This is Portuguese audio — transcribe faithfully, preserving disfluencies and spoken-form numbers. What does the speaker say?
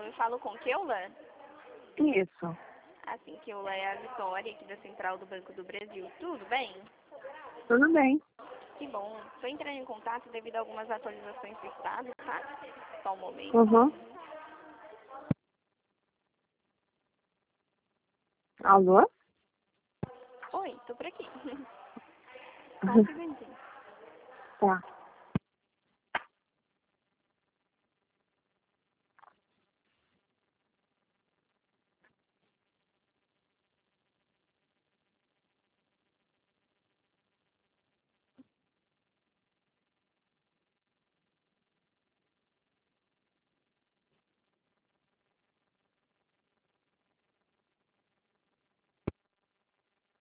Eu falo com Keula? Isso. Assim, Keula é a Vitória aqui da Central do Banco do Brasil. Tudo bem? Tudo bem. Que bom. Estou entrando em contato devido a algumas atualizações do estado, tá? Só um momento. Uhum. Alô? Oi, tô por aqui. Só um segundinho. Tá.